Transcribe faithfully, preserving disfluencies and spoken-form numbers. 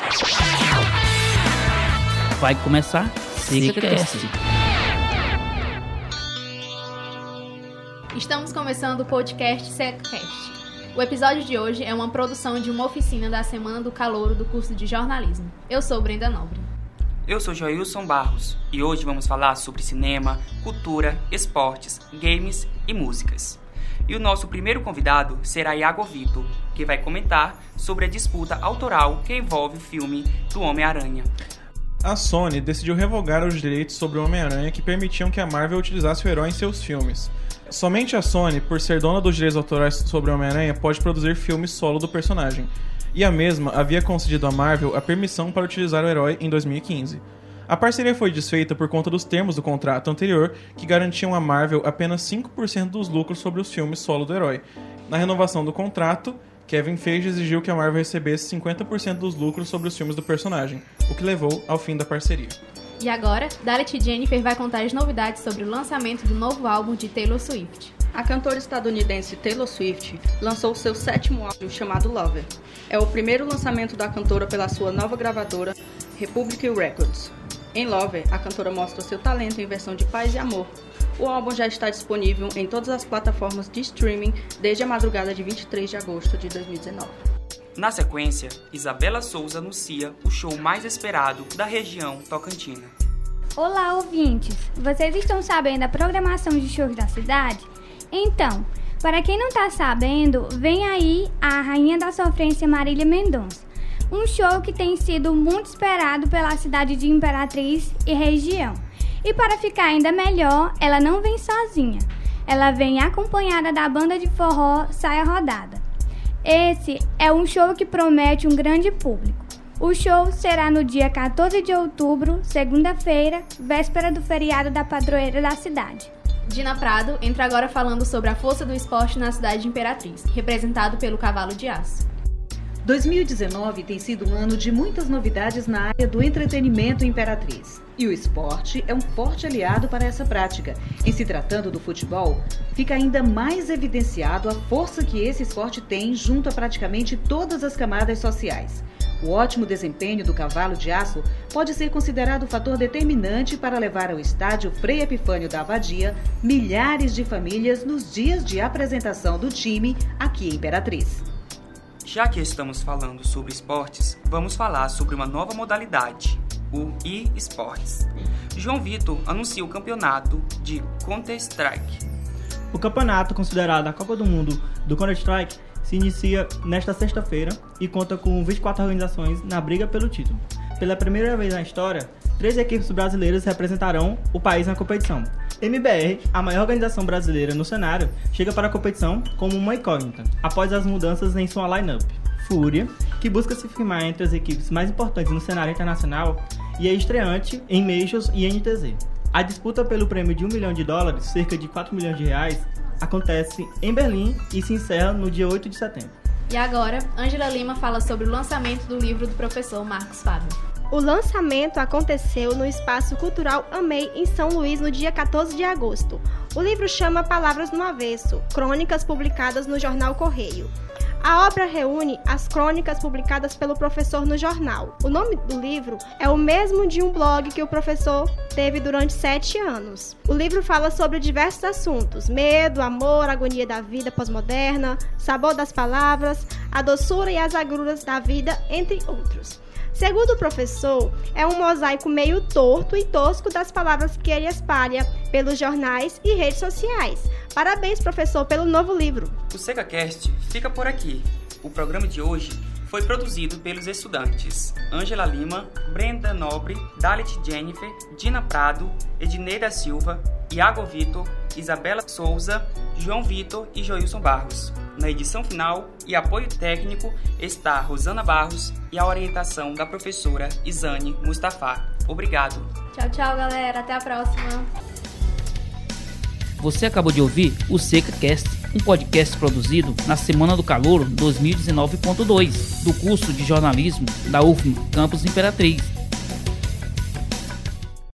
Vai começar SecaCast. Estamos começando o podcast SecaCast. O episódio de hoje é uma produção de uma oficina da Semana do Calouro do curso de jornalismo. Eu sou Brenda Nobre. Eu sou Joilson Barros e hoje vamos falar sobre cinema, cultura, esportes, games e músicas. E o nosso primeiro convidado será Iago Vitor, que vai comentar sobre a disputa autoral que envolve o filme do Homem-Aranha. A Sony decidiu revogar os direitos sobre o Homem-Aranha que permitiam que a Marvel utilizasse o herói em seus filmes. Somente a Sony, por ser dona dos direitos autorais sobre o Homem-Aranha, pode produzir filmes solo do personagem. E a mesma havia concedido à Marvel a permissão para utilizar o herói em dois mil e quinze. A parceria foi desfeita por conta dos termos do contrato anterior, que garantiam à Marvel apenas cinco por cento dos lucros sobre os filmes solo do herói. Na renovação do contrato, Kevin Feige exigiu que a Marvel recebesse cinquenta por cento dos lucros sobre os filmes do personagem, o que levou ao fim da parceria. E agora, Dalit Jennifer vai contar as novidades sobre o lançamento do novo álbum de Taylor Swift. A cantora estadunidense Taylor Swift lançou seu sétimo álbum chamado Lover. É o primeiro lançamento da cantora pela sua nova gravadora, Republic Records. Em Lover, a cantora mostra seu talento em versão de paz e amor. O álbum já está disponível em todas as plataformas de streaming desde a madrugada de vinte e três de agosto de dois mil e dezenove. Na sequência, Isabela Souza anuncia o show mais esperado da região tocantina. Olá, ouvintes! Vocês estão sabendo a programação de shows da cidade? Então, para quem não está sabendo, vem aí a Rainha da Sofrência Marília Mendonça. Um show que tem sido muito esperado pela cidade de Imperatriz e região. E para ficar ainda melhor, ela não vem sozinha. Ela vem acompanhada da banda de forró Saia Rodada. Esse é um show que promete um grande público. O show será no dia quatorze de outubro, segunda-feira, véspera do feriado da padroeira da cidade. Dina Prado entra agora falando sobre a força do esporte na cidade de Imperatriz, representado pelo Cavalo de Aço. dois mil e dezenove tem sido um ano de muitas novidades na área do entretenimento em Imperatriz. E o esporte é um forte aliado para essa prática. Em se tratando do futebol, fica ainda mais evidenciado a força que esse esporte tem junto a praticamente todas as camadas sociais. O ótimo desempenho do Cavalo de Aço pode ser considerado o fator determinante para levar ao estádio Frei Epifânio da Abadia milhares de famílias nos dias de apresentação do time aqui em Imperatriz. Já que estamos falando sobre esportes, vamos falar sobre uma nova modalidade, o eSports. João Vitor anuncia o campeonato de Counter-Strike. O campeonato, considerado a Copa do Mundo do Counter-Strike, se inicia nesta sexta-feira e conta com vinte e quatro organizações na briga pelo título. Pela primeira vez na história, três equipes brasileiras representarão o país na competição. M B R, a maior organização brasileira no cenário, chega para a competição como uma incógnita, após as mudanças em sua line-up. Fúria, que busca se firmar entre as equipes mais importantes no cenário internacional, e é estreante em Majors e N T Z. A disputa pelo prêmio de um milhão de dólares, cerca de quatro milhões de reais, acontece em Berlim e se encerra no dia oito de setembro. E agora, Ângela Lima fala sobre o lançamento do livro do professor Marcos Fábio. O lançamento aconteceu no Espaço Cultural Amei, em São Luís, no dia quatorze de agosto. O livro chama Palavras no Avesso, crônicas publicadas no jornal Correio. A obra reúne as crônicas publicadas pelo professor no jornal. O nome do livro é o mesmo de um blog que o professor teve durante sete anos. O livro fala sobre diversos assuntos: medo, amor, agonia da vida pós-moderna, sabor das palavras, a doçura e as agruras da vida, entre outros. Segundo o professor, é um mosaico meio torto e tosco das palavras que ele espalha pelos jornais e redes sociais. Parabéns, professor, pelo novo livro. O SecaCast fica por aqui. O programa de hoje foi produzido pelos estudantes Ângela Lima, Brenda Nobre, Dalit Jennifer, Dina Prado, Edneida Silva, Iago Vitor, Isabela Souza, João Vitor e Joilson Barros. Na edição final e apoio técnico está Rosana Barros e a orientação da professora Isane Mustafa. Obrigado. Tchau, tchau, galera. Até a próxima. Você acabou de ouvir o SecaCast, um podcast produzido na Semana do Calouro dois mil e dezenove ponto dois, do curso de jornalismo da U F M Campus Imperatriz.